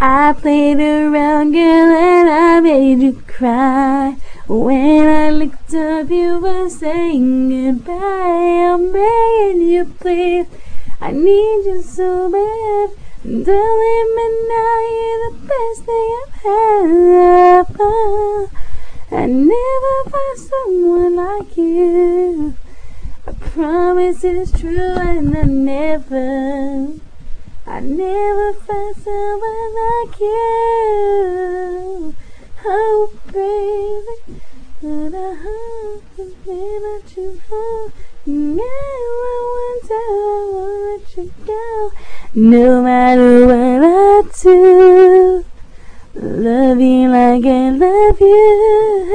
I played around, girl, and I made you cry. When I looked up, you were saying goodbye. I'm begging you, please. I need you so bad. Don't leave me now, you're the best thing I've had. I never found someone like you. I promise it's true, and I never found someone like you. Oh, baby, but I hope the day that you have, never one time I won't let you go. No matter what I do, love you like I love you.